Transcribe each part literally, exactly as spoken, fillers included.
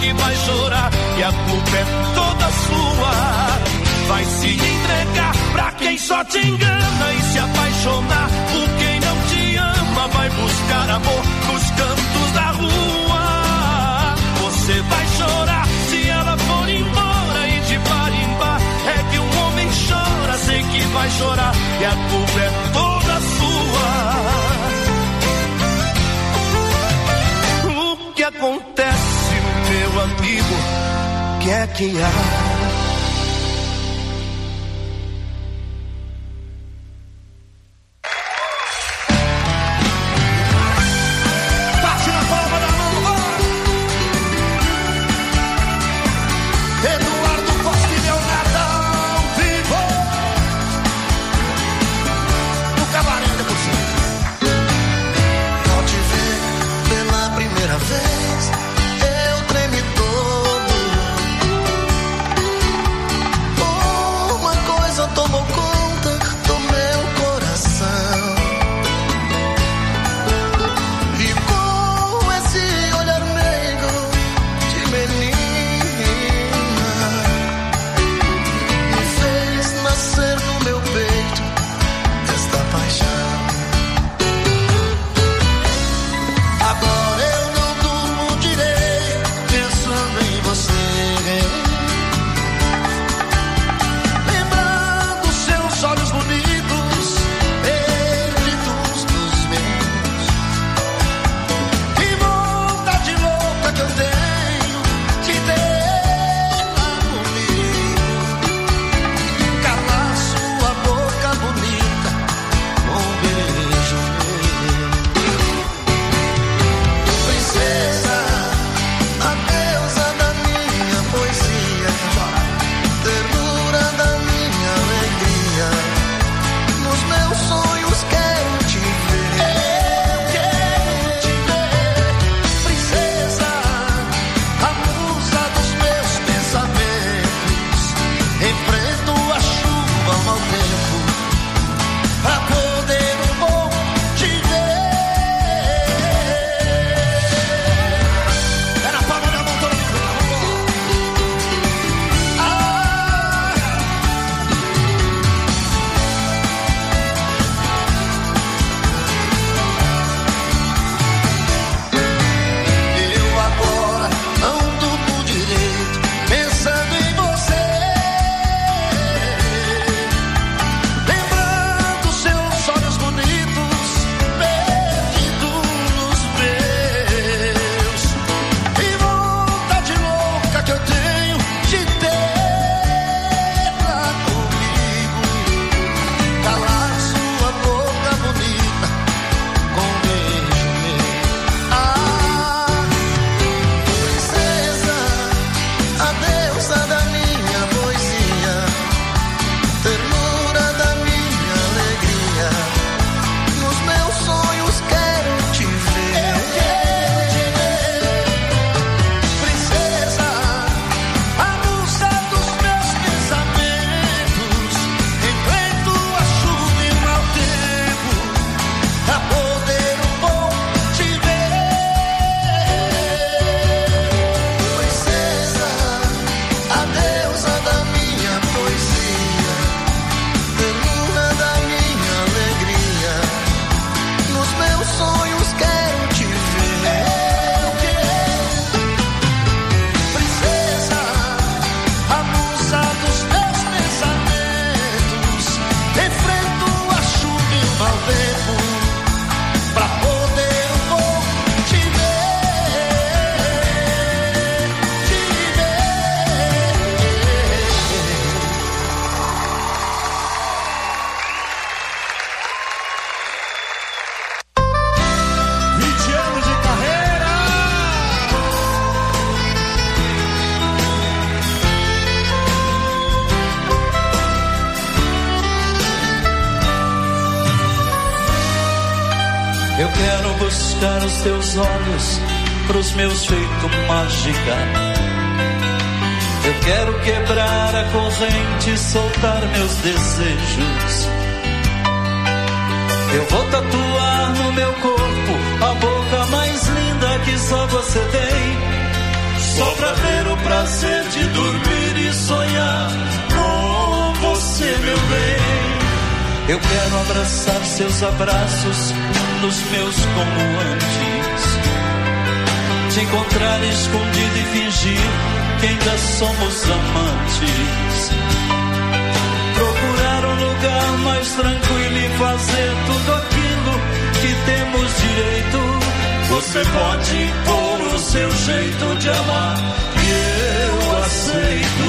que vai chorar, que a culpa é toda sua. Vai se entregar pra quem só te engana e se apaixonar por quem não te ama. Vai buscar amor nos cantos da rua. Você vai chorar se ela for embora e te parimbar. É que um homem chora, sei que vai chorar, e a culpa é toda sua. O que acontece, meu amigo, que é que há? Eu quero buscar os teus olhos pros meus feito mágica. Eu quero quebrar a corrente, soltar meus desejos. Eu vou tatuar no meu corpo a boca mais linda que só você tem. só pra ter o prazer de dormir e sonhar com você, meu bem. Eu quero abraçar seus abraços nos meus como antes, te encontrar escondido e fingir que ainda somos amantes, procurar um lugar mais tranquilo e fazer tudo aquilo que temos direito. Você pode impor o seu jeito de amar e eu aceito.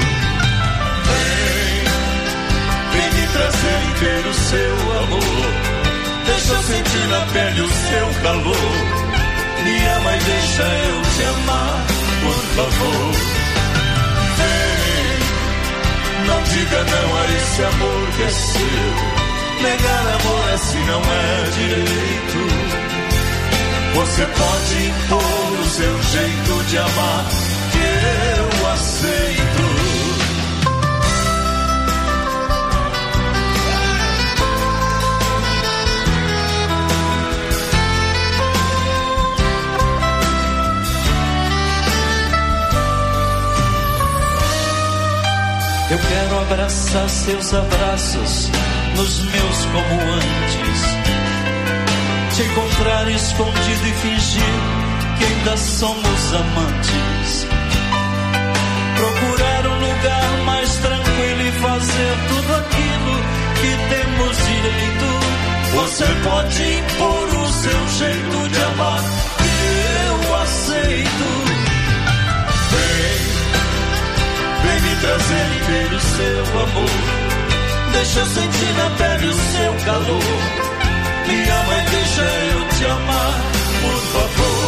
Vem, vem me trazer inteiro o seu amor, deixa eu sentir na pele o seu calor. Me ama e deixa eu te amar, por favor. Vem, não diga não a esse amor que é seu. Negar amor assim não é direito. Você pode impor o seu jeito de amar, que eu aceito. Eu quero abraçar seus abraços nos meus como antes, te encontrar escondido e fingir que ainda somos amantes, procurar um lugar mais tranquilo e fazer tudo aquilo que temos direito. Você pode impor o seu jeito de amar, que eu aceito. Vem, vem me trazer inteiro o seu amor, deixa eu sentir na pele o seu calor. Me ama e deixa eu te amar, por favor.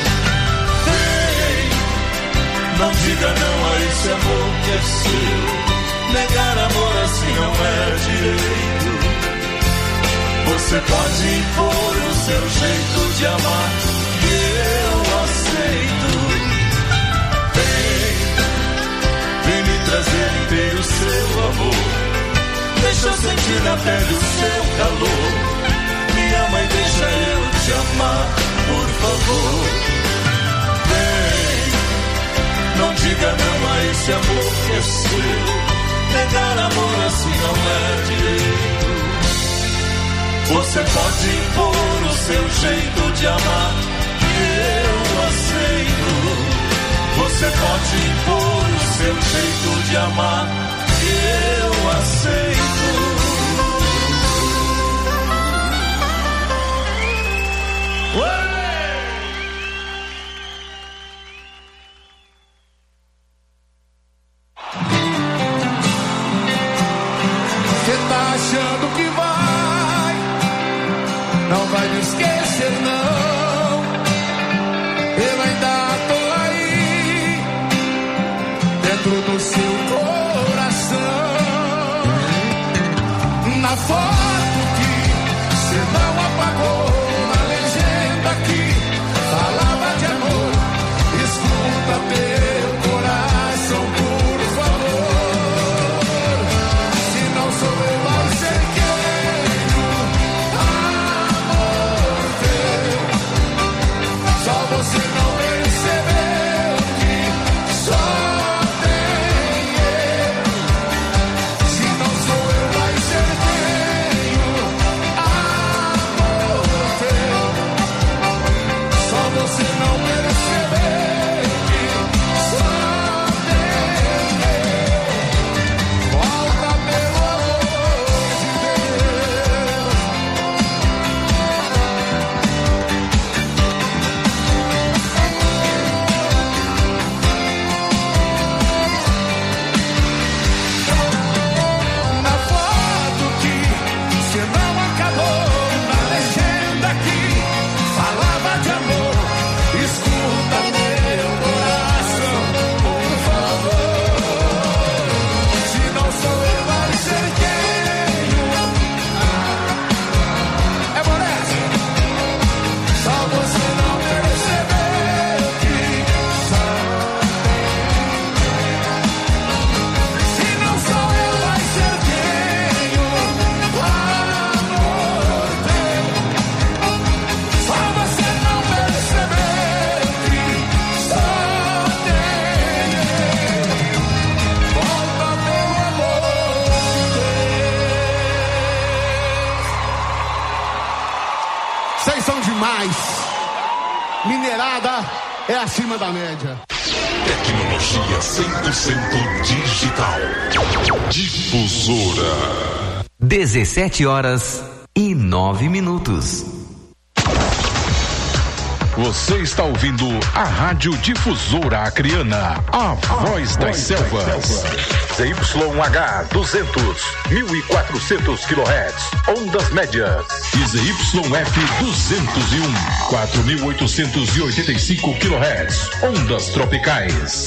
Vem, não diga não a esse amor que é seu. Negar amor assim não é direito. Você pode impor o seu jeito de amar, que eu aceito. Vem, vem me trazer inteiro o seu amor, deixa eu sentir na pele o seu calor. Me ama e deixa eu te amar, por favor. Vem, não diga não a esse amor que é seu. Negar amor assim não é direito. Você pode impor o seu jeito de amar, que eu aceito. Você pode impor o seu jeito de amar, que eu aceito. Você tá achando que vai, não vai me esquecer não. Eu ainda tô aí, dentro do seu coração. Na foto que você não apagou, na legenda que falava de amor. Escuta teu coração, por favor. Se não sou eu mais cerqueiro, amor, Vocês são demais. Mineirada é acima da média. Tecnologia cem por cento digital. Difusora. dezessete horas e nove minutos. Você está ouvindo a Rádio Difusora Acreana, a voz das selvas. Z Y H duzentos, mil e quatrocentos quilohertz, ondas médias. E Z Y F duzentos e um, quatro mil oitocentos e oitenta e cinco quilohertz, ondas tropicais.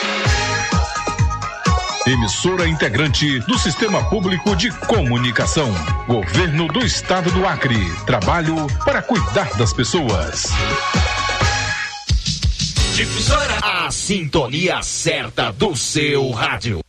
Emissora integrante do Sistema Público de Comunicação. Governo do Estado do Acre. Trabalho para cuidar das pessoas. Difusora, a sintonia certa do seu rádio.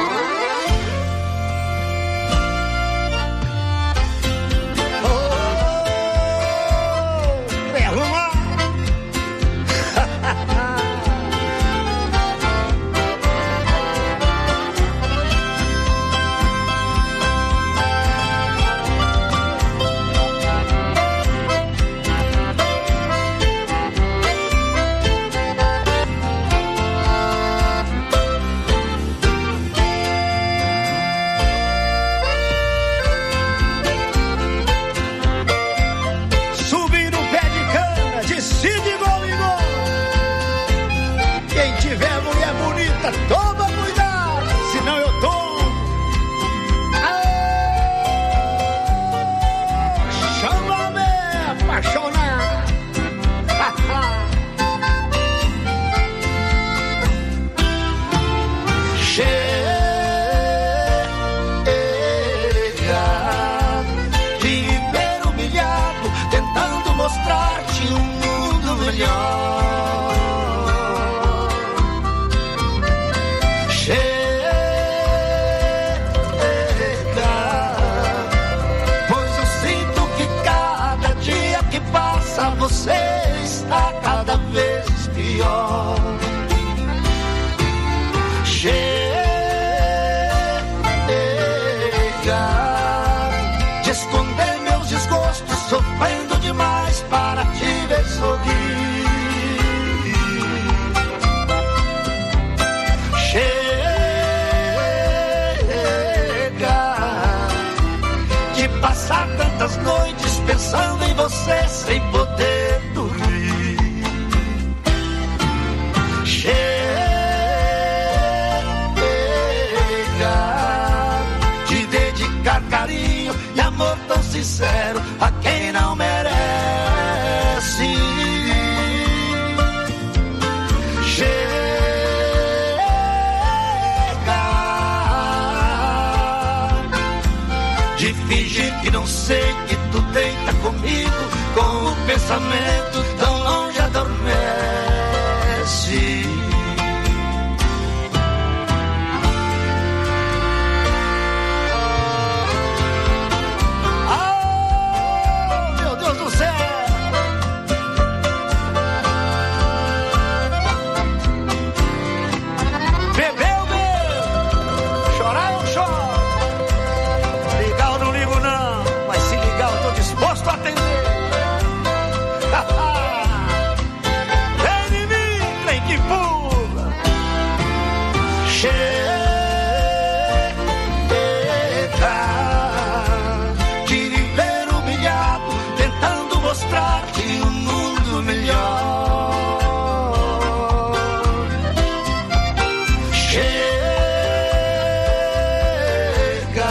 Pensando em você sem poder dormir. Chega de dedicar carinho e amor tão sincero a quem não merece. Chega de fingir que não sei que tu deita comigo, com o pensamento tão longe adormece. Oh, meu Deus do céu! Bebeu, meu! Chorar eu choro. Ligar eu não ligo não, mas se ligar eu tô disposto a atender. Vem em mim, trem que pula. Chega de viver humilhado, tentando mostrar-te um mundo melhor. Chega,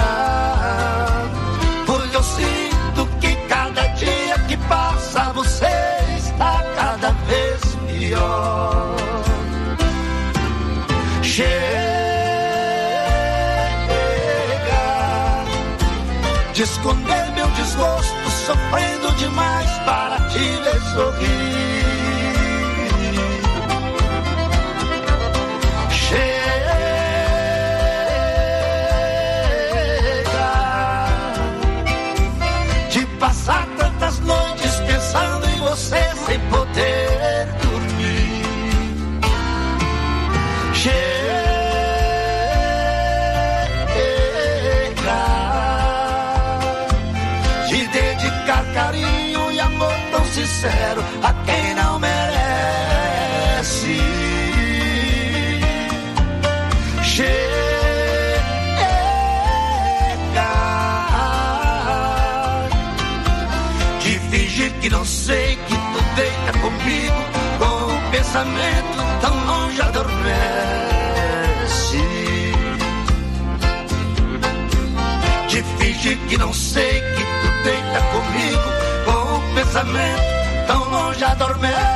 pois eu sinto que cada dia que passa você está cada vez pior. Chega de esconder meu desgosto, sofrendo demais para te ver sorrir. De passar tantas noites pensando em você sem poder dormir. Chega de dedicar carinho e amor amor tão sincero a quem não merece. Chega de fingir que não sei, que tu deita comigo com o pensamento tão longe adormece. De fingir que não sei, que tu deita comigo com o pensamento tão longe adormece.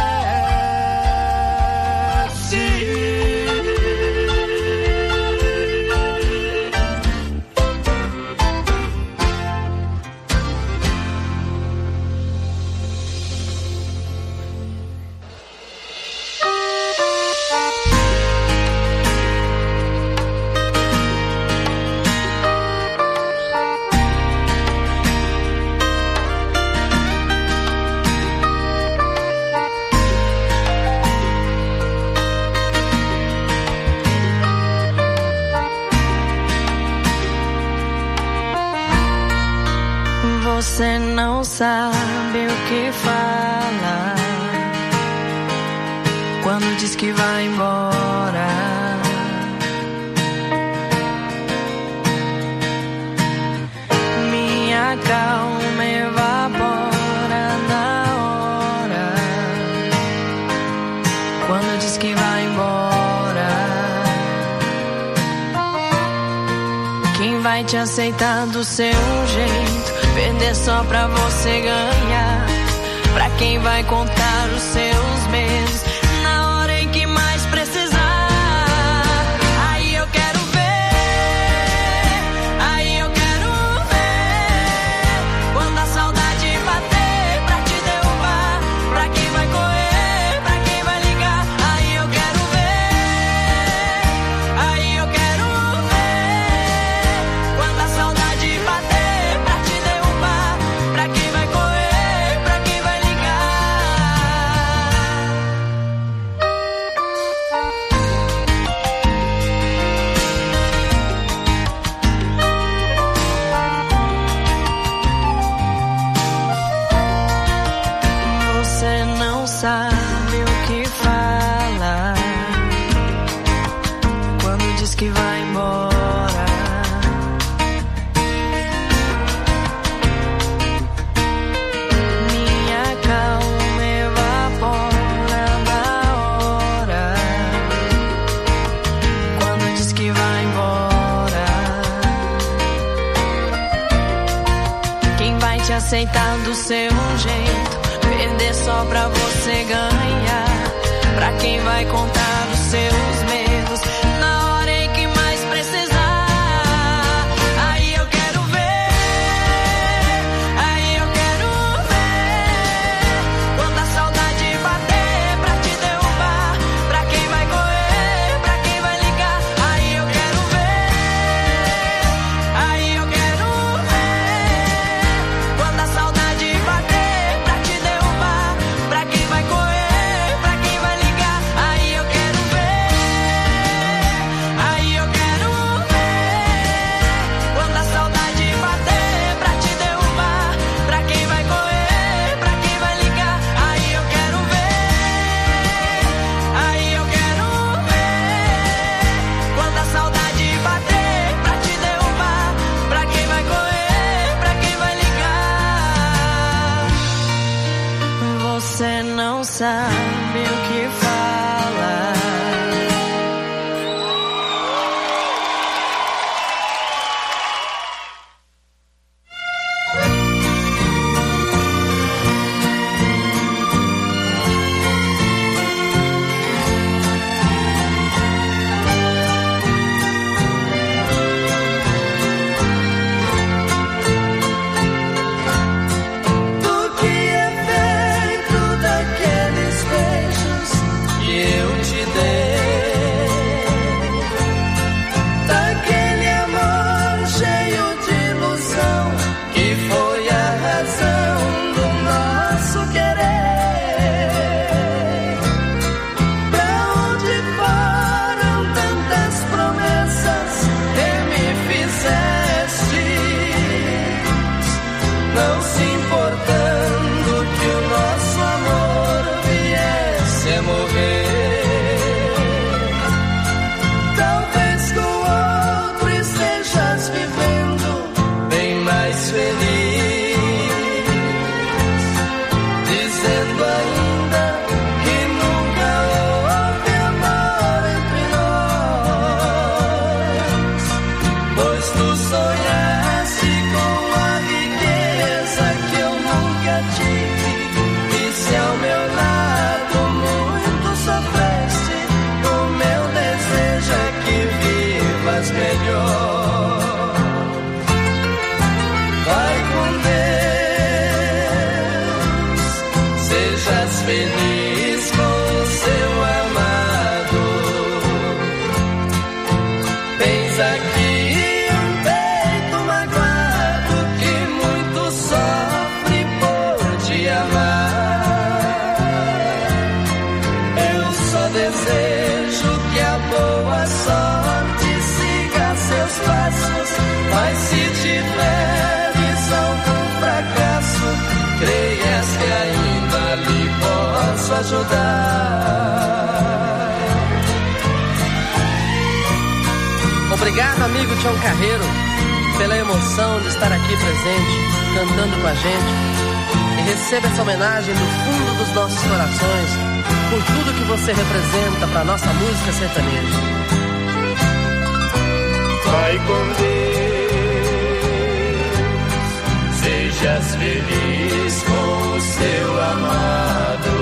Você não sabe o que fala quando diz que vai embora. Minha calma evapora na hora quando diz que vai embora. Quem vai te aceitar do seu jeito? Perder só pra você ganhar. Pra quem vai contar os seus medos na hora em que mais precisar. Aí eu quero ver, aí eu quero ver quando a saudade bater pra te derrubar. Pra quem vai correr, pra quem vai ligar. Aí eu quero ver, aí eu quero ver quando a saudade bater. Sabe o que fala quando diz que vai embora. Minha calma evapora na hora quando diz que vai embora. Quem vai te aceitar do seu jeito? Perder só pra você ganhar. Pra quem vai contar os seus medos na hora em que mais precisar. Aí eu quero ver, aí eu quero ver quando a saudade bater pra te derrubar. Pra quem vai correr, pra quem vai ligar. Aí eu quero ver, aí eu quero ver quando a saudade bater. Pra quem vai correr, pra quem vai ligar. Aí eu quero ver, aí eu quero ver quando a saudade bater pra te derrubar. Pra quem vai correr, pra quem vai ligar. Aí eu quero ver, aí eu quero ver quando a saudade bater pra te derrubar. Pra quem vai correr, pra quem vai ligar. Você não sabe o que fala. Do que é feito daqueles beijos que eu te dei, daquele amor cheio de ilusão que foi a razão do nosso querer. Pra onde foram tantas promessas que me fizeste, não se importando tive. E se ao meu lado muito sofreste, o meu desejo é que vivas melhor. Vai com Deus, sejas feliz com o seu amado. Tens aqui um peito magoado que muito sofre por te amar. Eu só desejo que a boa sorte siga seus passos, mas se tiveres algum fracasso, creias que ainda lhe posso ajudar. Obrigado, amigo Tião Carreiro, pela emoção de estar aqui presente, cantando com a gente. E receba essa homenagem do fundo dos nossos corações, por tudo que você representa para nossa música sertaneja. Vai com Deus, sejas feliz com o seu amado.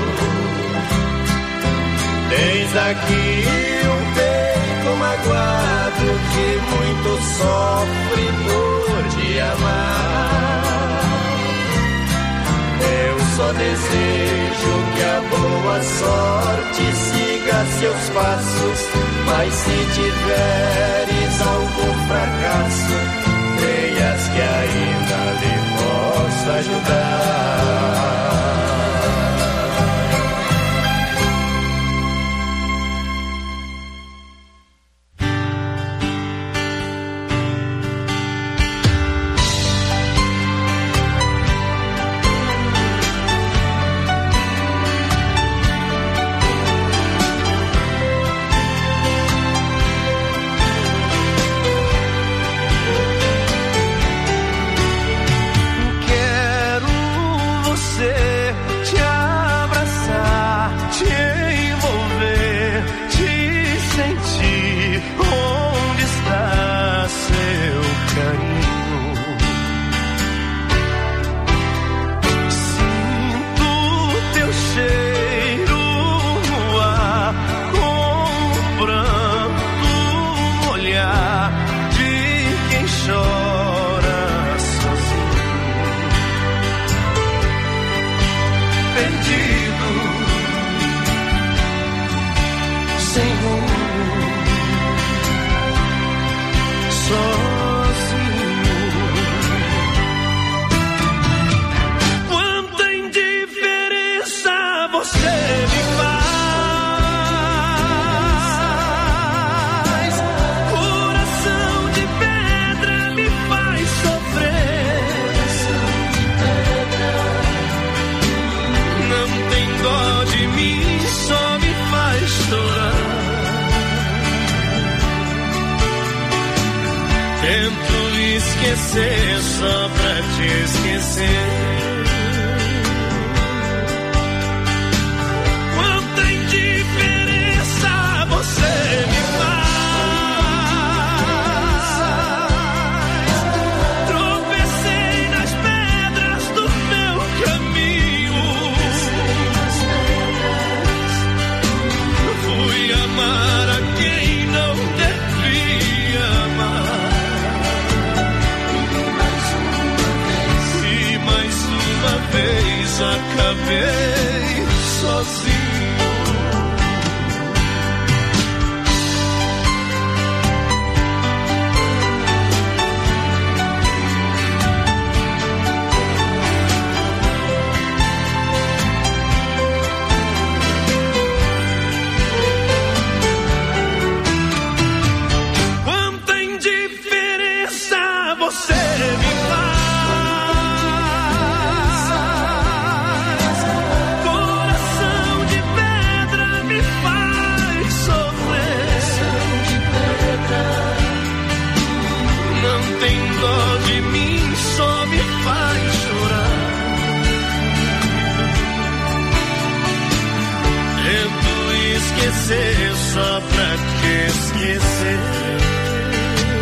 Tens aqui um peito magoado que muito sofre por te amar. Eu só desejo que a boa sorte siga seus passos, mas se tiveres algum fracasso, creias que ainda lhe posso ajudar. Esquecer só pra te esquecer. Quanta indiferença você me faz. Tropecei nas pedras do meu caminho. Fui amar a quem não devia amar. Uma vez acabei sozinho. Quanta indiferença você me faz. De mim só me faz chorar. Tento esquecer só pra te esquecer.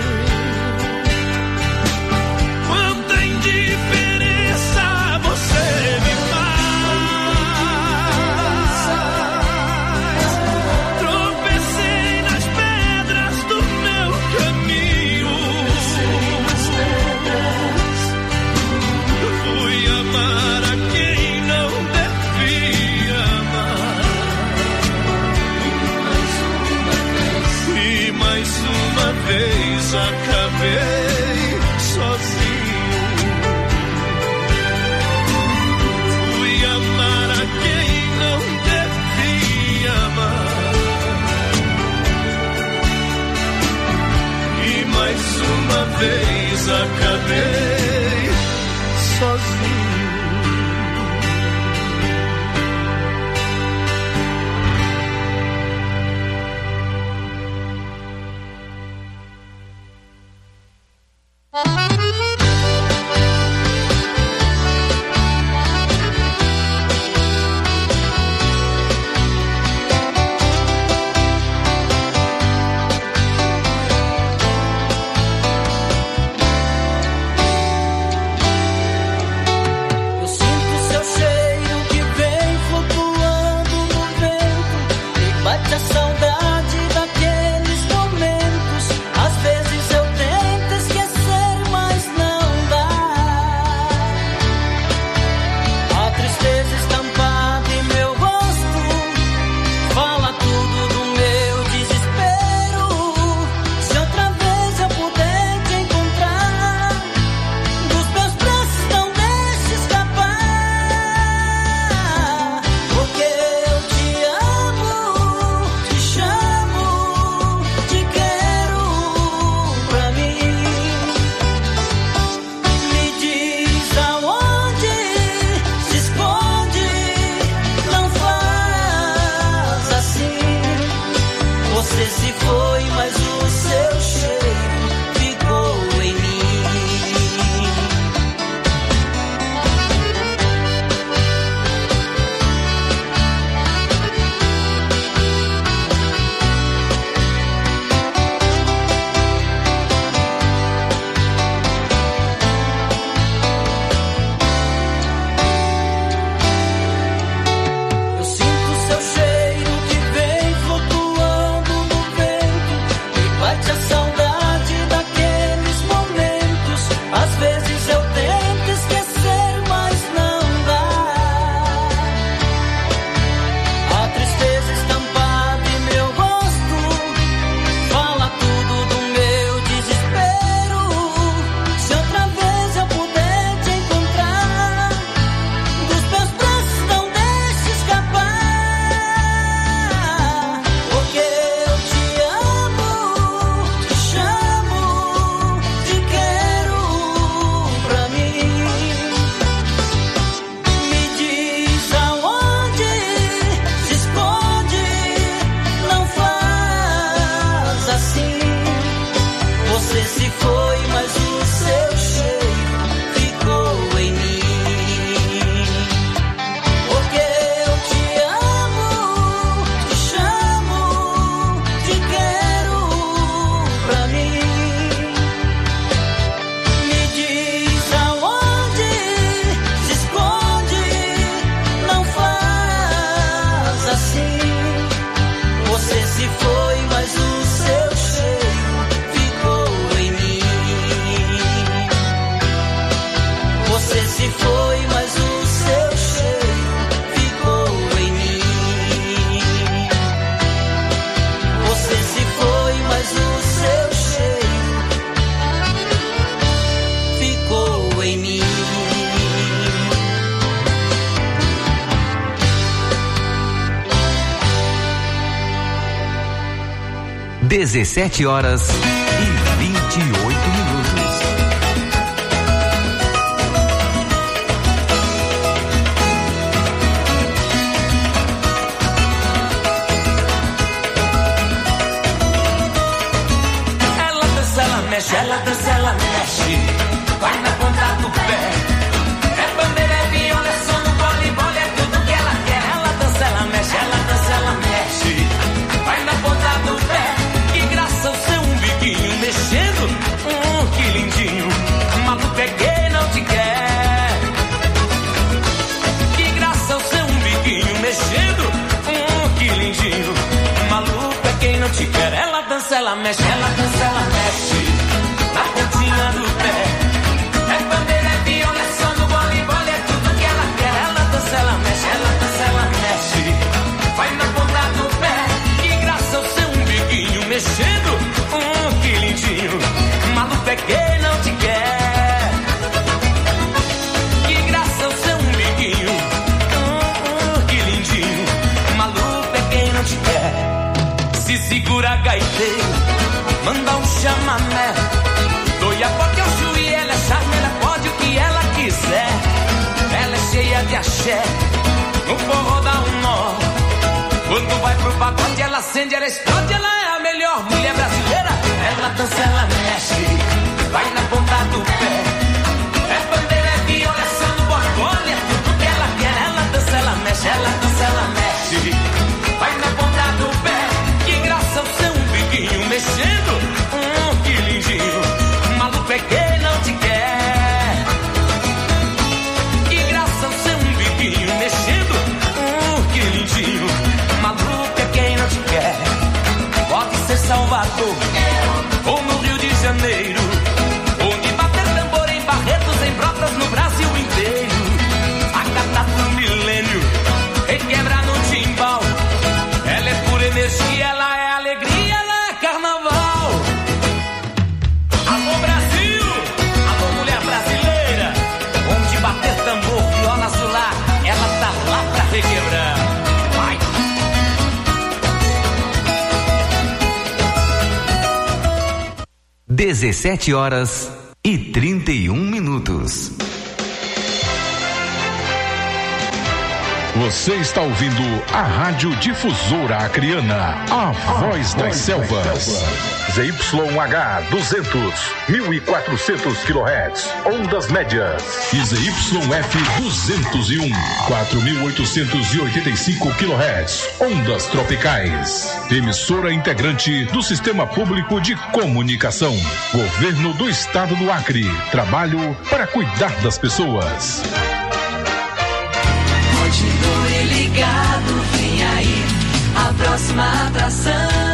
Quanta indiferença você vez acabei sozinho. Fui amar a quem não devia amar. E mais uma vez acabei sozinho. dezessete horas e vinte e oito minutos. Ela dança, ela mexe, ela dança, ela mexe, vai na ponta do pé. É bandeira, é viola, é som no voleibol, é tudo que ela quer. Ela dança, ela mexe, ela dança, ela mexe, vai na ponta do pé. Mexendo, hum, que lindinho. Maluco é quem não te quer. Que graça o seu umbiguinho. Mexendo, hum, que lindinho. Maluco é quem não te quer. Ela dança, ela mexe, ela dança, ela mexe na pontinha do pé. É bandeira, é viola, é som no voleibol, é tudo que ela quer. Ela dança, ela mexe, ela dança, ela mexe, vai na ponta do pé. Que graça o seu umbiguinho. Mexendo, hum, que lindinho. axé, no forró dá um nó. Quando vai pro pacote ela acende, ela explode, ela é a melhor mulher brasileira. Ela dança, ela mexe, vai na ponta do pé. É bandeira, é viola, é samba, botone, é tudo que ela quer. Ela dança, ela mexe, ela dança, ela mexe, vai na ponta do pé. Que graça o seu biquinho mexendo, hum, que lindinho. Maluco é quem não te quer. Que graça o seu biquinho mexendo, hum, que lindinho. Maluco é quem não te quer. Pode ser Salvador ou no Rio de Janeiro, onde bater tambor em Barretos, em Brotas, no Brasil inteiro. A catata do milênio requebra no timbal. Ela é pura energia, ela é alegria, ela é carnaval. Alô Brasil, alô mulher brasileira, onde bater tambor, viola azular, ela tá lá pra requebrar. Vai! dezessete horas e trinta e um minutos. Você está ouvindo a Rádio Difusora Acreana, a voz das selvas. Z Y H duzentos, mil e quatrocentos quilohertz, ondas médias. E Z Y F duzentos e um, quatro mil oitocentos e oitenta e cinco quilohertz, ondas tropicais. Emissora integrante do Sistema Público de Comunicação. Governo do Estado do Acre. Trabalho para cuidar das pessoas. Continue ligado, vem aí a próxima atração.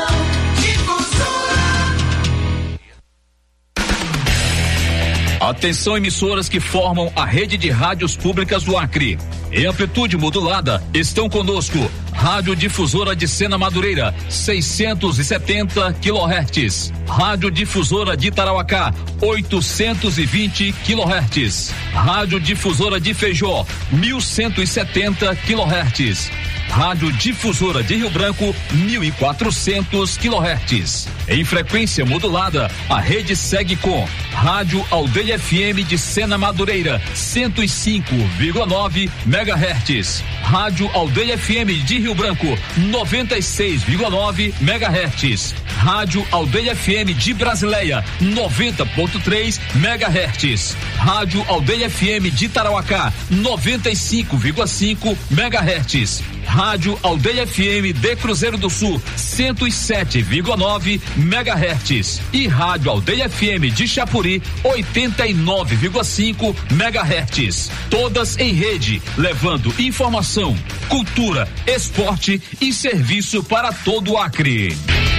Atenção, emissoras que formam a rede de rádios públicas do Acre. Em amplitude modulada, estão conosco Rádio Difusora de Sena Madureira, seiscentos e setenta quilohertz. Rádio Difusora de Tarauacá, oitocentos e vinte quilohertz. Rádio Difusora de Feijó, mil cento e setenta quilohertz. Rádio Difusora de Rio Branco, mil e quatrocentos quilohertz. Em frequência modulada, a rede segue com Rádio Aldeia F M de Sena Madureira, cento e cinco vírgula nove megahertz. Rádio Aldeia F M de Rio Branco, noventa e seis vírgula nove megahertz. Rádio Aldeia F M de Brasileia, noventa ponto três megahertz. Rádio Aldeia F M de Tarauacá, noventa e cinco vírgula cinco megahertz. Rádio Aldeia F M de Cruzeiro do Sul, cento e sete vírgula nove megahertz. E Rádio Aldeia F M de Chapuri, oitenta e nove vírgula cinco megahertz. Todas em rede, levando informação, cultura, esporte e serviço para todo o Acre.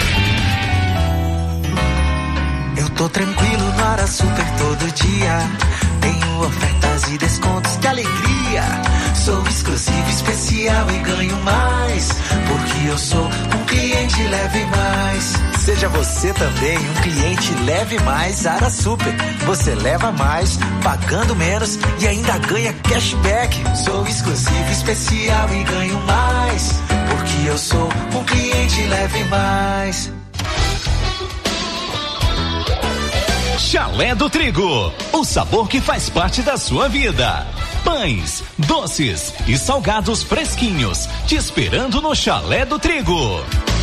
Eu tô tranquilo na Hora Super todo dia. Tenho ofertas e descontos, que alegria! Sou exclusivo, especial e ganho mais. Porque eu sou um cliente Leve Mais. Seja você também um cliente Leve Mais Ara Super. Você leva mais, pagando menos e ainda ganha cashback. Sou exclusivo, especial e ganho mais. Porque eu sou um cliente Leve Mais. Chalé do Trigo, o sabor que faz parte da sua vida. Pães, doces e salgados fresquinhos, te esperando no Chalé do Trigo.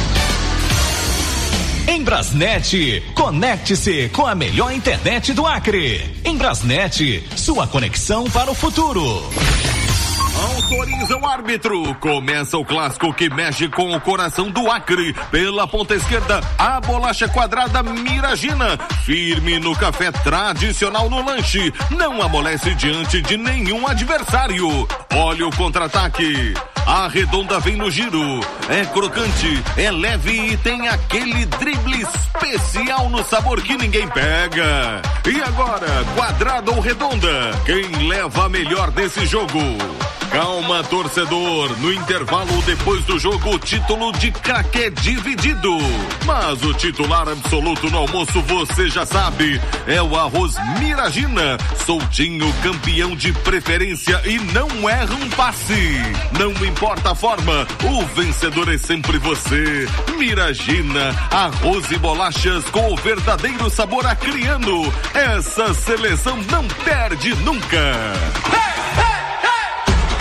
Em Brasnet, conecte-se com a melhor internet do Acre. Em Brasnet, sua conexão para o futuro. Autoriza o árbitro. Começa o clássico que mexe com o coração do Acre. Pela ponta esquerda, a bolacha quadrada Miragina. Firme no café tradicional no lanche. Não amolece diante de nenhum adversário. Olha o contra-ataque. A redonda vem no giro. É crocante, é leve e tem aquele drible especial no sabor que ninguém pega. E agora, quadrada ou redonda? Quem leva a melhor nesse jogo? Calma, torcedor. No intervalo depois do jogo, o título de craque é dividido. Mas o titular absoluto no almoço, você já sabe, é o arroz Miragina. Soltinho, campeão de preferência e não erra um passe. Não importa a forma, o vencedor é sempre você. Miragina, arroz e bolachas com o verdadeiro sabor acreano. Essa seleção não perde nunca. Hey, hey!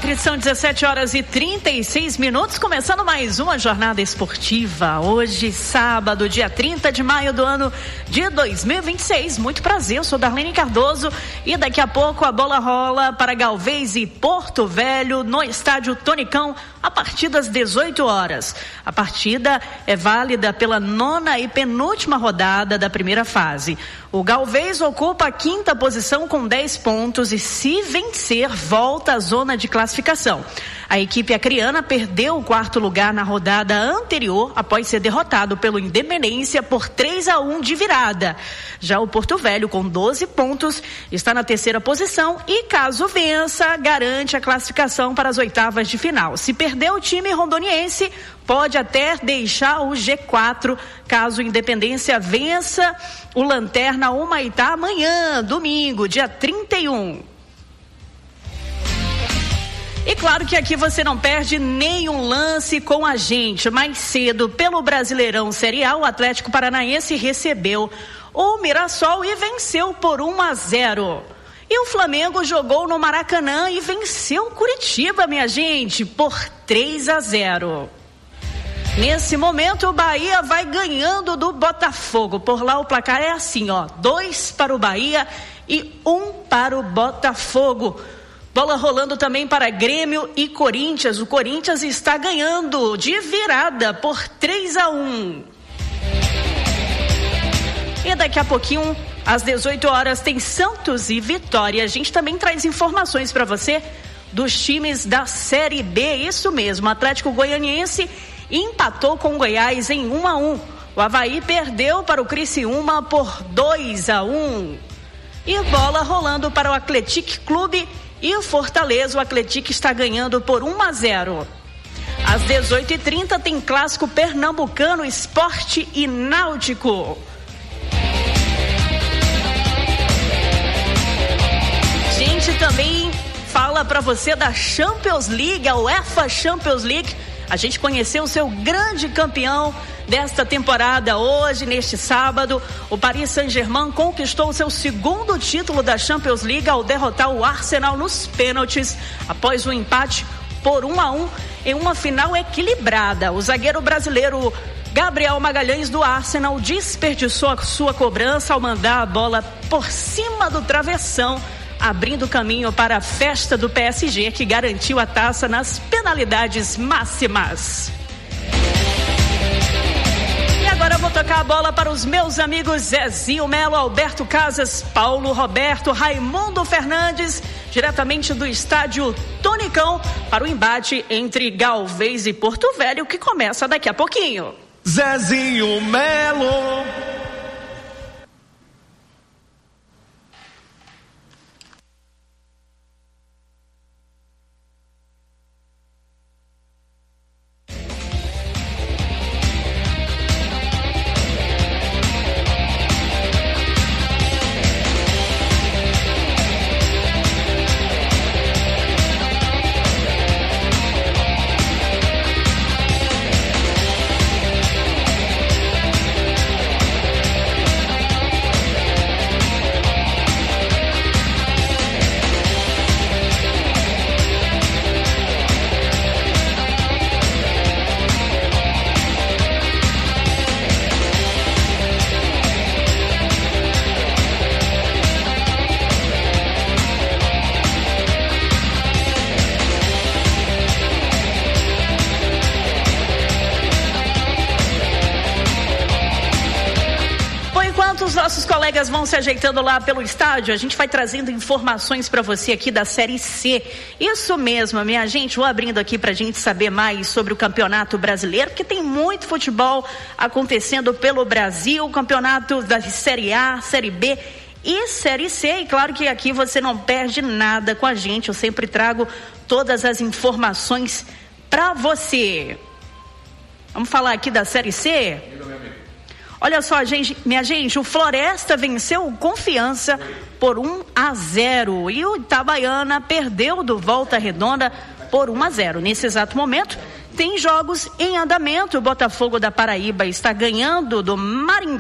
Acre, são dezessete horas e trinta e seis minutos, começando mais uma jornada esportiva. Hoje, sábado, dia trinta de maio do ano de dois mil e vinte e seis. Muito prazer, eu sou Darlene Cardoso e daqui a pouco a bola rola para Galvez e Porto Velho no estádio Tonicão a partir das dezoito horas. A partida é válida pela nona e penúltima rodada da primeira fase. O Galvez ocupa a quinta posição com dez pontos e, se vencer, volta à zona de classificação. A equipe acreana perdeu o quarto lugar na rodada anterior após ser derrotado pelo Independência por três a um de virada. Já o Porto Velho, com doze pontos, está na terceira posição e, caso vença, garante a classificação para as oitavas de final. Se perder, o time rondoniense pode até deixar o G quatro, caso Independência vença o Lanterna Humaitá amanhã, domingo, dia trinta e um. E claro que aqui você não perde nenhum lance com a gente. Mais cedo, pelo Brasileirão Série A, o Atlético Paranaense recebeu o Mirassol e venceu por um a zero. E o Flamengo jogou no Maracanã e venceu o Curitiba, minha gente, por três a zero. Nesse momento, o Bahia vai ganhando do Botafogo. Por lá o placar é assim, ó, dois para o Bahia e um para o Botafogo. Bola rolando também para Grêmio e Corinthians. O Corinthians está ganhando de virada por três a um. E daqui a pouquinho, às dezoito horas, tem Santos e Vitória. A gente também traz informações para você dos times da Série B. Isso mesmo, o Atlético Goianiense empatou com o Goiás em um a um. O Avaí perdeu para o Criciúma por dois a um. E bola rolando para o Atlético Clube e o Fortaleza. O Atlético está ganhando por um a zero. Às dezoito e trinta tem clássico pernambucano, Sport e Náutico. Gente, também fala para você da Champions League, a UEFA Champions League. A gente conheceu o seu grande campeão desta temporada hoje, neste sábado. O Paris Saint-Germain conquistou o seu segundo título da Champions League ao derrotar o Arsenal nos pênaltis, após um empate por um a um em uma final equilibrada. O zagueiro brasileiro Gabriel Magalhães do Arsenal desperdiçou a sua cobrança ao mandar a bola por cima do travessão, abrindo caminho para a festa do P S G, que garantiu a taça nas penalidades máximas. E agora eu vou tocar a bola para os meus amigos Zezinho Melo, Alberto Casas, Paulo Roberto, Raimundo Fernandes, diretamente do estádio Tonicão, para o embate entre Galvez e Porto Velho, que começa daqui a pouquinho. Zezinho Melo. Nossos colegas vão se ajeitando lá pelo estádio, a gente vai trazendo informações para você aqui da Série C. Isso mesmo, minha gente, vou abrindo aqui para a gente saber mais sobre o Campeonato Brasileiro, porque tem muito futebol acontecendo pelo Brasil, campeonato da Série A, Série B e Série C. E claro que aqui você não perde nada com a gente, eu sempre trago todas as informações para você. Vamos falar aqui da Série C? Olha só, gente, minha gente, o Floresta venceu o Confiança por um a zero e o Itabaiana perdeu do Volta Redonda por um a zero. Nesse exato momento, tem jogos em andamento. O Botafogo da Paraíba está ganhando do Maringá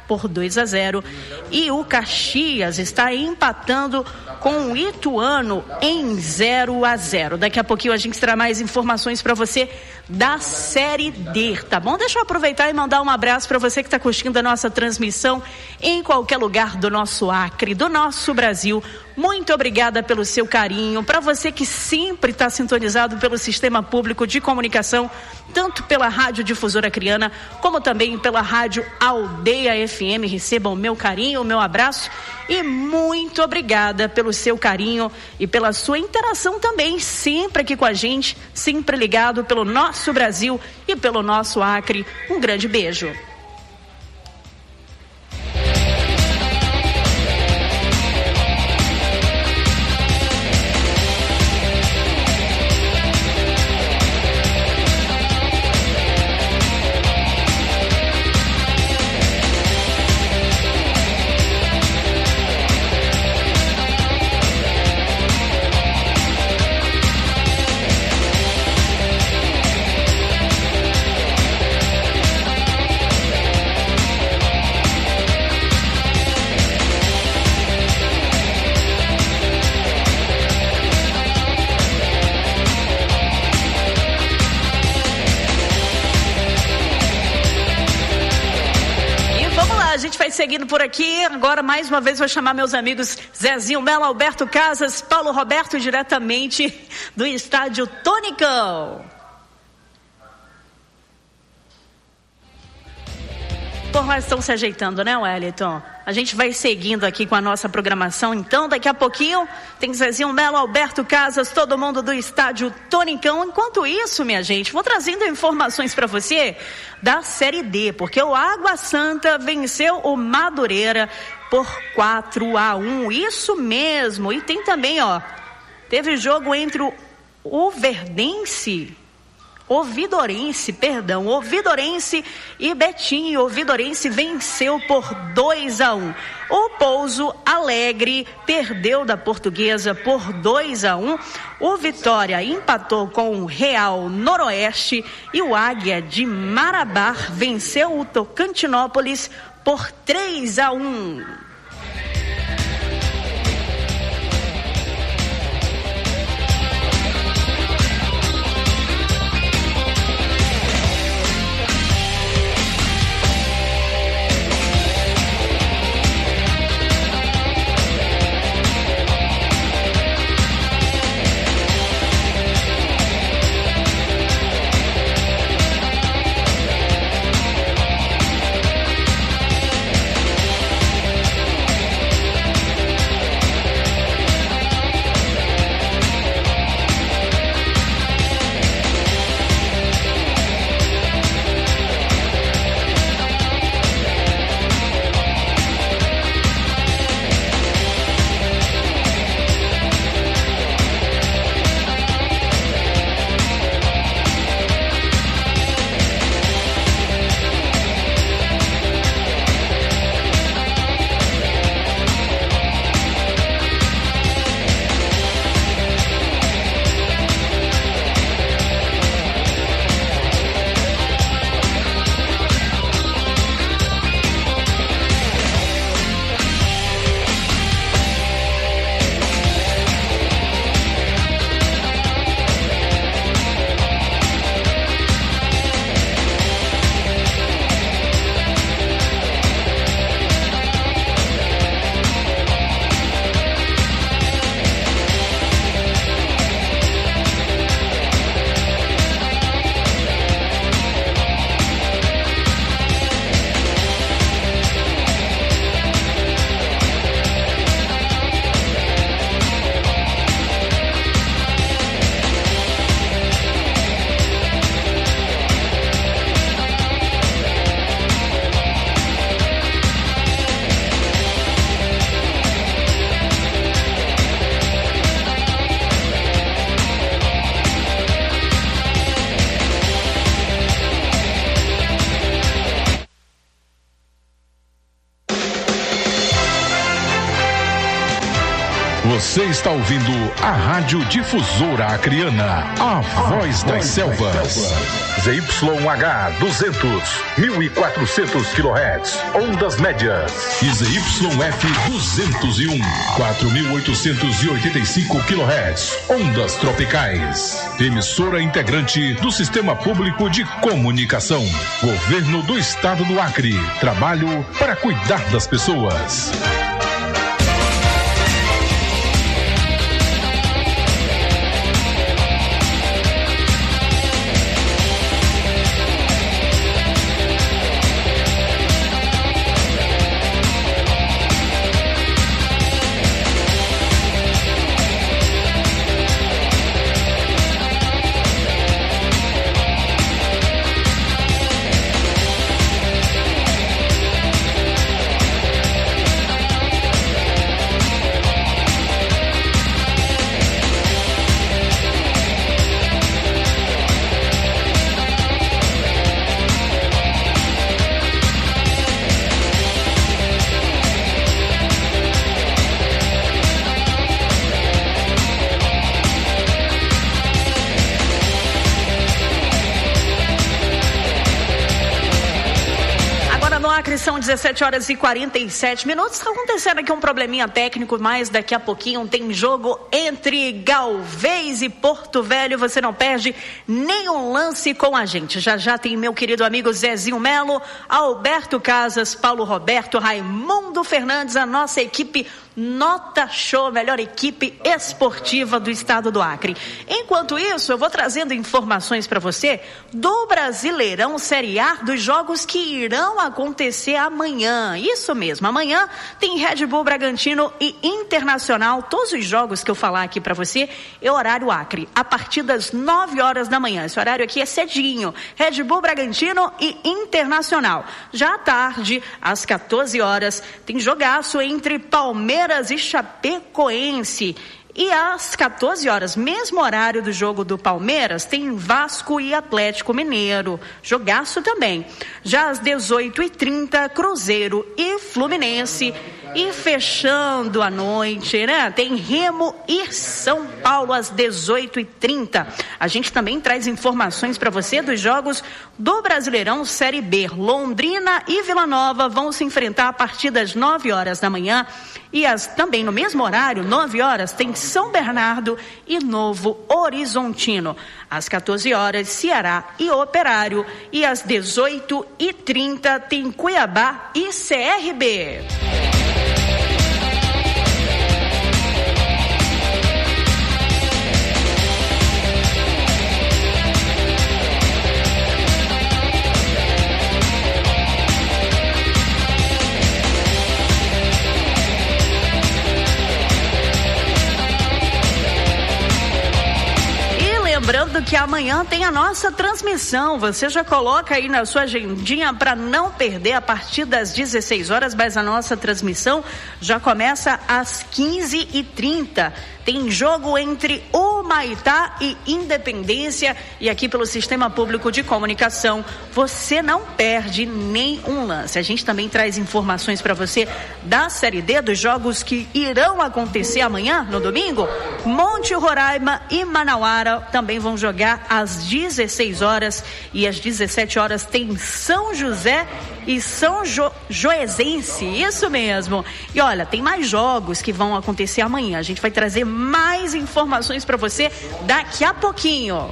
por dois a zero. E o Caxias está empatando com o Ituano em zero a zero. Daqui a pouquinho a gente terá mais informações para você da Série D, tá bom? Deixa eu aproveitar e mandar um abraço para você que está curtindo a nossa transmissão em qualquer lugar do nosso Acre, do nosso Brasil. Muito obrigada pelo seu carinho. Para você que sempre está sintonizado pelo Sistema Público de Comunicação, tanto pela Rádio Difusora Acreana, como também pela Rádio Aldeia F M, recebam o meu carinho, o meu abraço e muito obrigada pelo seu carinho e pela sua interação também, sempre aqui com a gente, sempre ligado pelo nosso Brasil e pelo nosso Acre. Um grande beijo. Seguindo por aqui, agora mais uma vez vou chamar meus amigos Zezinho Melo, Alberto Casas, Paulo Roberto, diretamente do estádio Tonicão. Por lá estão se ajeitando, né, Wellington? A gente vai seguindo aqui com a nossa programação, então daqui a pouquinho tem Zezinho Melo, Alberto Casas, todo mundo do estádio Tonicão. Enquanto isso, minha gente, vou trazendo informações para você da Série D, porque o Água Santa venceu o Madureira por quatro a um, isso mesmo. E tem também, ó, teve jogo entre o, o Verdense Ouvidorense, perdão, Ouvidorense e Betim. Ouvidorense venceu por dois a um. O Pouso Alegre perdeu da Portuguesa por dois a um. O Vitória empatou com o Real Noroeste e o Águia de Marabá venceu o Tocantinópolis por três a um. Você está ouvindo a Rádio Difusora Acreana, a voz das selvas. Z Y H duzentos, mil e quatrocentos quilohertz, ondas médias. E Z Y F duzentos e um, quatro mil oitocentos e oitenta e cinco quilohertz, ondas tropicais. Emissora integrante do Sistema Público de Comunicação. Governo do Estado do Acre. Trabalho para cuidar das pessoas. São dezessete horas e quarenta e sete minutos. Está acontecendo aqui um probleminha técnico, mas daqui a pouquinho tem jogo entre Galvez e Porto Velho. Você não perde nenhum lance com a gente. Já já tem meu querido amigo Zezinho Melo, Alberto Casas, Paulo Roberto, Raimundo Fernandes, a nossa equipe Nota Show, melhor equipe esportiva do estado do Acre. Enquanto isso, eu vou trazendo informações para você do Brasileirão Série A, dos jogos que irão acontecer amanhã. Isso mesmo, amanhã tem Red Bull Bragantino e Internacional. Todos os jogos que eu falar aqui para você é horário Acre, a partir das nove horas da manhã. Esse horário aqui é cedinho. Red Bull Bragantino e Internacional. Já à tarde, às quatorze horas, tem jogaço entre Palmeiras e Chapecoense. E às quatorze horas, mesmo horário do jogo do Palmeiras, tem Vasco e Atlético Mineiro. Jogaço também. Já às dezoito e trinta, Cruzeiro e Fluminense. E fechando a noite, né? Tem Remo e São Paulo às dezoito e trinta. A gente também traz informações para você dos jogos do Brasileirão Série B. Londrina e Vila Nova vão se enfrentar a partir das nove horas da manhã. E as, também no mesmo horário, nove horas, tem São Bernardo e Novo Horizontino. Às quatorze horas, Ceará e Operário. E às dezoito e trinta, tem Cuiabá e C R B. Lembrando que amanhã tem a nossa transmissão. Você já coloca aí na sua agendinha para não perder a partir das dezesseis horas, mas a nossa transmissão já começa às quinze e trinta. Tem jogo entre Humaitá e Independência e aqui pelo Sistema Público de Comunicação você não perde nem um lance. A gente também traz informações para você da Série D, dos jogos que irão acontecer amanhã, no domingo. Monte Roraima e Manauara também vão jogar às dezesseis horas e às dezessete horas tem São José e São jo- Joesense, isso mesmo. E olha, tem mais jogos que vão acontecer amanhã. A gente vai trazer mais informações para você daqui a pouquinho.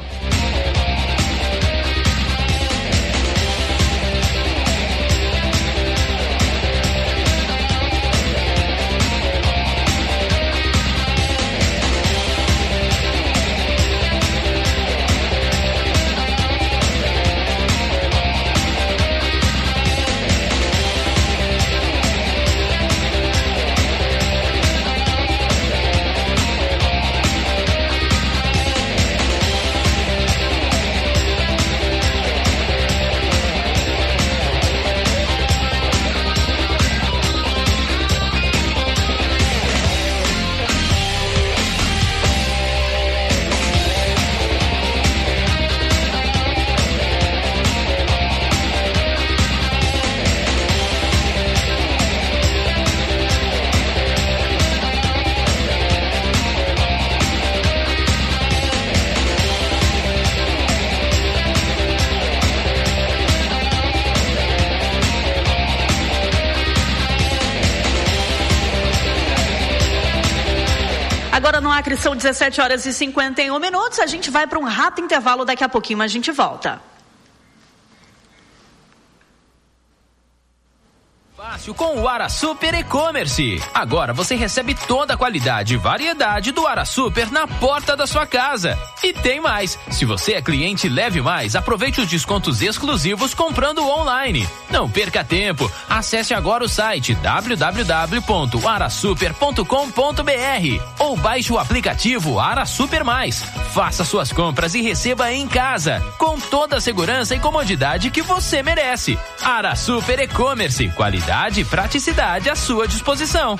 Agora no Acre são dezessete horas e cinquenta e um minutos. A gente vai para um rápido intervalo, daqui a pouquinho a gente volta. Fácil com o Ara Super E-Commerce. Agora você recebe toda a qualidade e variedade do Ara Super na porta da sua casa. E tem mais. Se você é cliente Leve Mais, aproveite os descontos exclusivos comprando online. Não perca tempo. Acesse agora o site w w w ponto arasuper ponto com ponto b r ou baixe o aplicativo Ara Super Mais. Faça suas compras e receba em casa, com toda a segurança e comodidade que você merece. Ara Super E-Commerce. Qualidade e praticidade à sua disposição.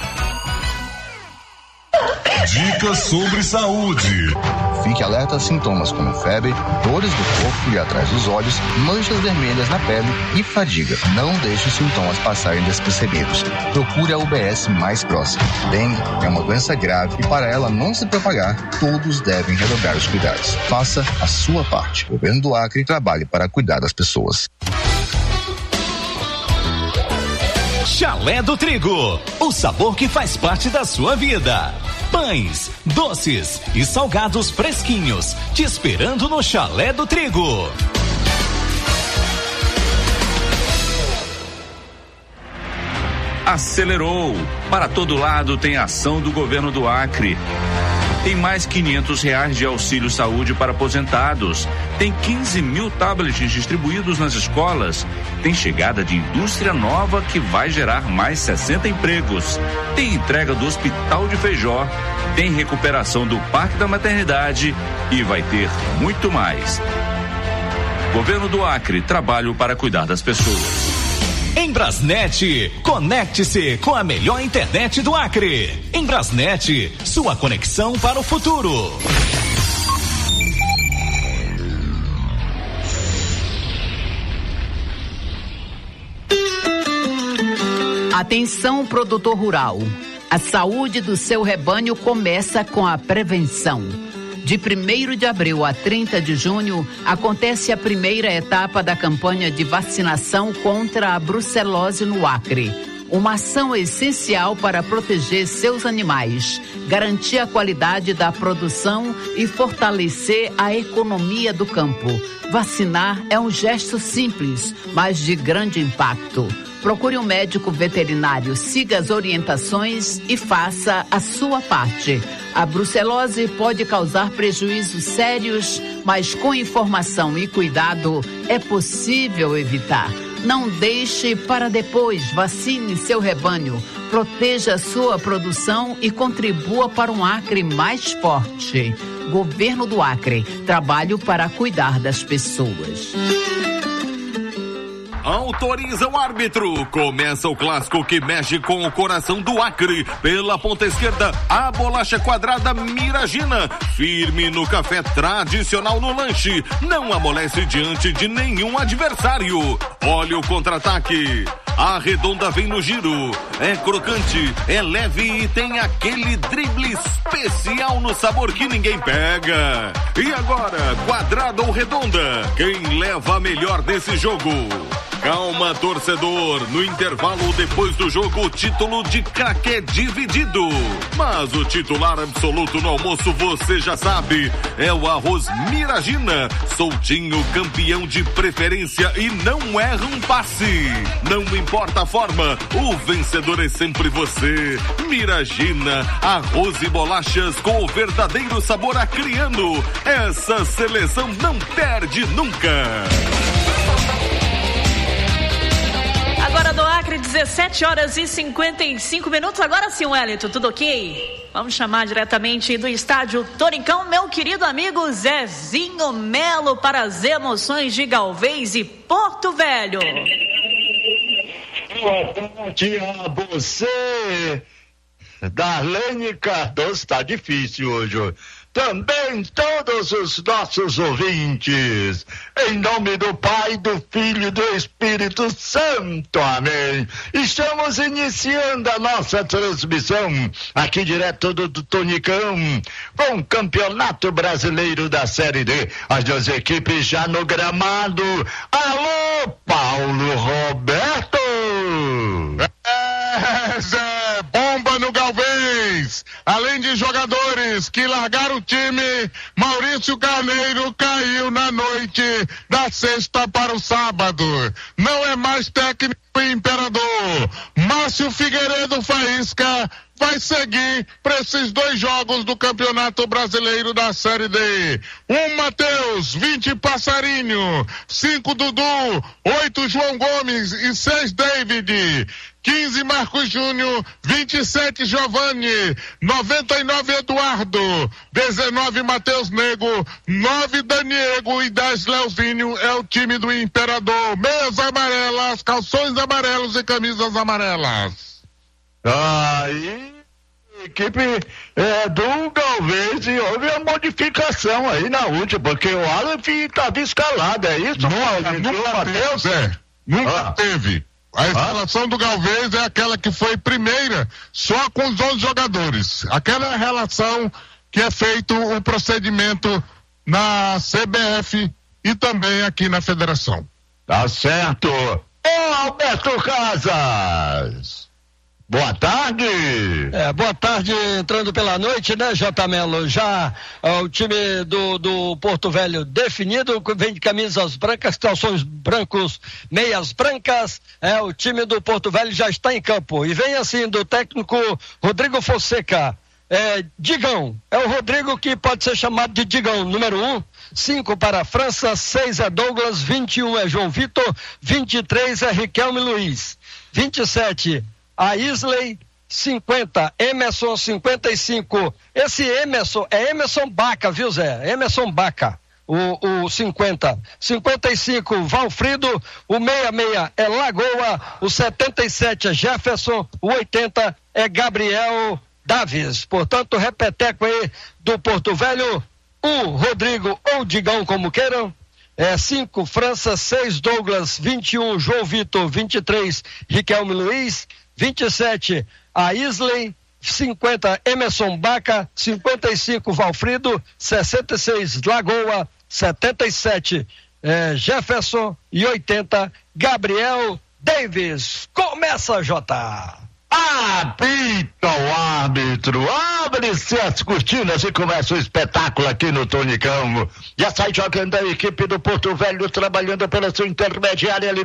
Dicas sobre saúde. Fique alerta a sintomas como febre, dores do corpo e atrás dos olhos, manchas vermelhas na pele e fadiga. Não deixe os sintomas passarem despercebidos. Procure a U B S mais próxima. Dengue é uma doença grave e para ela não se propagar, todos devem redobrar os cuidados. Faça a sua parte. O governo do Acre trabalhe para cuidar das pessoas. Chalé do Trigo, o sabor que faz parte da sua vida. Pães, doces e salgados fresquinhos, te esperando no Chalé do Trigo. Acelerou. Para todo lado tem ação do governo do Acre. Tem mais quinhentos reais de auxílio saúde para aposentados. Tem quinze mil tablets distribuídos nas escolas. Tem chegada de indústria nova que vai gerar mais sessenta empregos. Tem entrega do Hospital de Feijó. Tem recuperação do Parque da Maternidade e vai ter muito mais. Governo do Acre, trabalho para cuidar das pessoas. Em Brasnet, conecte-se com a melhor internet do Acre. Em Brasnet, sua conexão para o futuro. Atenção, produtor rural. A saúde do seu rebanho começa com a prevenção. De primeiro de abril a trinta de junho, acontece a primeira etapa da campanha de vacinação contra a brucelose no Acre. Uma ação essencial para proteger seus animais, garantir a qualidade da produção e fortalecer a economia do campo. Vacinar é um gesto simples, mas de grande impacto. Procure um médico veterinário, siga as orientações e faça a sua parte. A brucelose pode causar prejuízos sérios, mas com informação e cuidado é possível evitar. Não deixe para depois, vacine seu rebanho, proteja sua produção e contribua para um Acre mais forte. Governo do Acre, trabalho para cuidar das pessoas. Autoriza o árbitro. Começa o clássico que mexe com o coração do Acre. Pela ponta esquerda, a bolacha quadrada Miragina. Firme no café, tradicional no lanche. Não amolece diante de nenhum adversário. Olha o contra-ataque. A redonda vem no giro. É crocante, é leve e tem aquele drible especial no sabor que ninguém pega. E agora, quadrada ou redonda? Quem leva a melhor nesse jogo? Calma, torcedor. No intervalo depois do jogo, o título de craque é dividido. Mas o titular absoluto no almoço, você já sabe, é o arroz Miragina. Soltinho, campeão de preferência e não erra um passe. Não importa a forma, o vencedor é sempre você. Miragina, arroz e bolachas com o verdadeiro sabor acriano. Essa seleção não perde nunca. Agora do Acre, dezessete horas e cinquenta e cinco minutos. Agora sim, Wellington, tudo ok? Vamos chamar diretamente do estádio Toricão, meu querido amigo Zezinho Melo, para as emoções de Galvez e Porto Velho. Boa tarde a você. Darlene Cardoso, tá difícil hoje. Também todos os nossos ouvintes, em nome do Pai, do Filho e do Espírito Santo, amém. Estamos iniciando a nossa transmissão aqui direto do, do Tonicão, com o Campeonato Brasileiro da Série D, as duas equipes já no gramado. Alô, Paulo Roberto! É, Zé, bomba no Galvez, além de jogador jogadores que largaram o time, Maurício Carneiro caiu na noite da sexta para o sábado. Não é mais técnico Imperador. Márcio Figueiredo Faísca vai seguir para esses dois jogos do Campeonato Brasileiro da Série D. Um Matheus, vinte Passarinho, cinco Dudu, oito João Gomes e seis David. quinze Marcos Júnior, vinte e sete Giovanni, noventa e nove Eduardo, dezenove Matheus Nego, nove Daniego e dez Leozinho é o time do Imperador. Meias amarelas, calções amarelos e camisas amarelas. Aí, equipe é, do Galvez, e houve a modificação aí na última, porque o Aleph estava escalado, é isso? Não, nunca teve, Zé. Nunca ah. teve. A escalação ah. do Galvez é aquela que foi primeira, só com os onze jogadores. Aquela relação que é feito o procedimento na C B F e também aqui na Federação. Tá certo. Ô, Alberto Casas! Boa tarde. É, boa tarde, entrando pela noite, né, J. Melo? Já ó, o time do, do Porto Velho definido, vem de camisas brancas, calções brancos, meias brancas. É, o time do Porto Velho já está em campo. E vem assim do técnico Rodrigo Fonseca. É, Digão, é o Rodrigo que pode ser chamado de Digão, número um. cinco para a França, seis é Douglas, vinte e um é João Vitor, vinte e três é Riquelme Luiz, vinte e sete a Isley, cinquenta, Emerson, cinquenta e cinco. Esse Emerson é Emerson Baca, viu, Zé? Emerson Baca, o, o cinquenta. cinquenta e cinco, Valfrido. O sessenta e seis é Lagoa. O setenta e sete é Jefferson. O oitenta é Gabriel Davis. Portanto, repeteco aí do Porto Velho. Um, Rodrigo ou Digão, como queiram. É cinco, França, seis, Douglas, vinte e um, João Vitor, vinte e três, Riquelme Luiz, vinte e sete, a Isley, cinquenta, Emerson Baca, cinquenta e cinco, Valfrido, sessenta e seis, Lagoa, setenta e sete, é, Jefferson e oitenta, Gabriel Davis. Começa, Jota! Apita o árbitro, abre-se as cortinas e começa o espetáculo aqui no Tonicão. Já sai jogando a equipe do Porto Velho, trabalhando pela sua intermediária ali